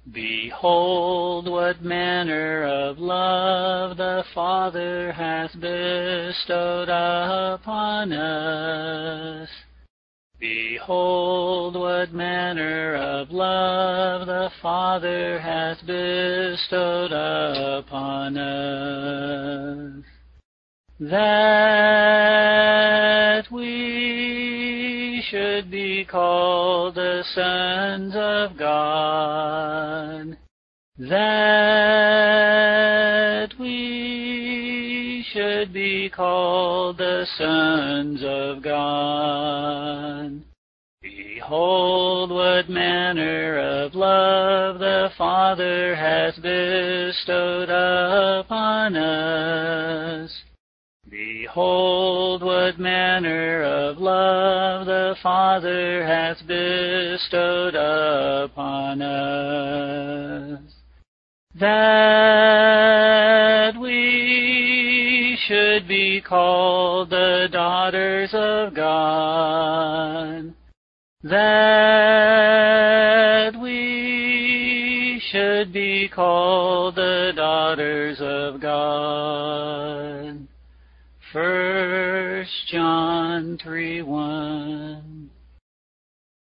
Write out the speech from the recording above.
Behold, what manner of love the Father hath bestowed upon us. Behold, what manner of love the Father hath bestowed upon us, that we should be called the sons of God, that we should be called the sons of God. Behold, what manner of love the Father hath bestowed upon us. Behold, what manner of love the Father hath bestowed upon us, that we should be called the daughters of God, that we should be called the daughters of God. 1 John 3:1